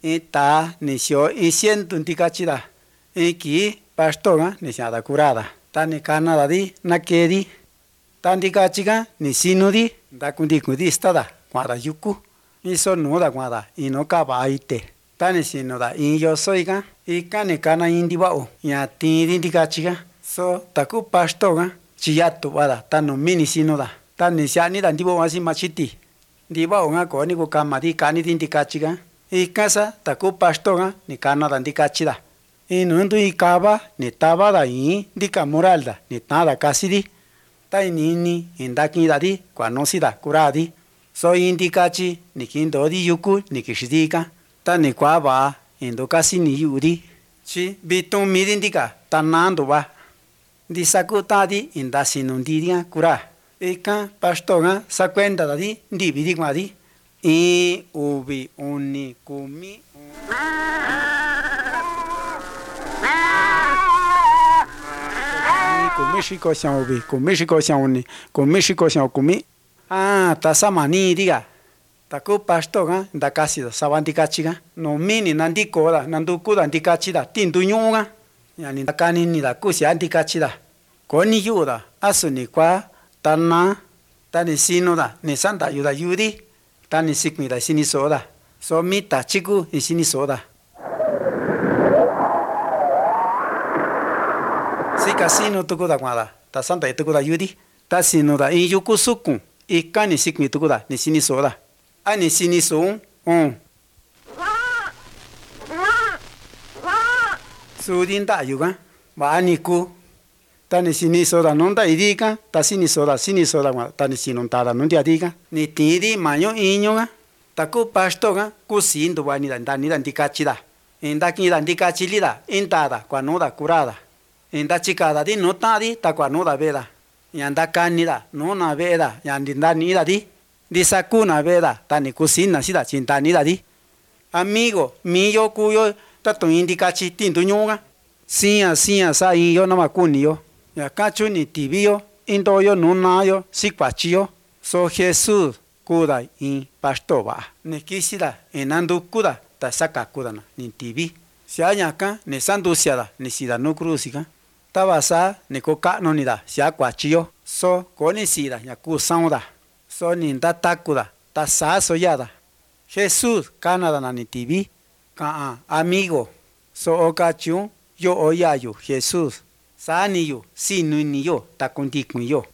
ta ni xio siento ntikachida ki pastor ni xada curada ta ni kanada di nakedi ta ntikachika ni sinudi ndakundikudi istada kuada yuku iso nuda kuada ino kava ite ta ni sinoda in yoso ika ni kana indivao ña tindi ntikachika so taku pastor chiyatu vada ta no mini sinoda ta ni sianida ndivo asi machiti ndivao nga ko ni ku kamadi kani di ntikachika ikasa taku pastor ni kanada ntikachida inundu ikava ni tavada in ndika moralda ni tada kasidi ta inini indakidadi kuanosida kuradi so indikachi ni kindodi yuku ni kishidika ta ni kuava indo kasi ni yudi chi bitum midi ndika tanando va ndisaku tadi indasinundidia kura ika pastor sa cuenta dadi ndividi kwadi I ubi uni kumi kumishiko sia ubi kumishiko sia uni kumishiko sia kumi tasamani diga taku pastor ndakasido savandikachika no mini nandikoda nandukuda ndikachida tinduñuga yani ndakani ni da kusia ndikachida koni yuda asuni kwa tana tani sinoda ni santa yuda yudi tani sikmida sini soda so mita chiku isini soda si casino tukuda kwada ta santa tukuda yudi ta sinoda in yuku suku ikani sikmi tukuda ni sini soda ani sini so sudinda yuga ba aniku tani sini soda nonda idika ta sini soda ma tani sinontada nondi adika ni tidi maño iñoga taku pastor kusindo bani dani ndikachida indakida ndikachilida intada kwanoda kurada indachikada di notadi takwanoda veda yanda kanida nona veda yandindanida di disakuna veda tani kusina sida chintanida di amigo miyo kuyo tato indikachi tinduñuga sia sa iyo namakuniyo ya kachu ni tibio indoyo nunayo sikpachio so Jesús kuda in pastova ni kisida enandu kuda ta saka kudana ni tibi sia ñaka ni sandusiada ni sida no cruzika tabasa ni koka nonida sia kwachio so koni sida ñaku sauda so ni ndatakuda ta saso yada Jesús kanada na ni tibi ka amigo so okachu yo oyayo Jesús saniyo sinuniyo takundikuyo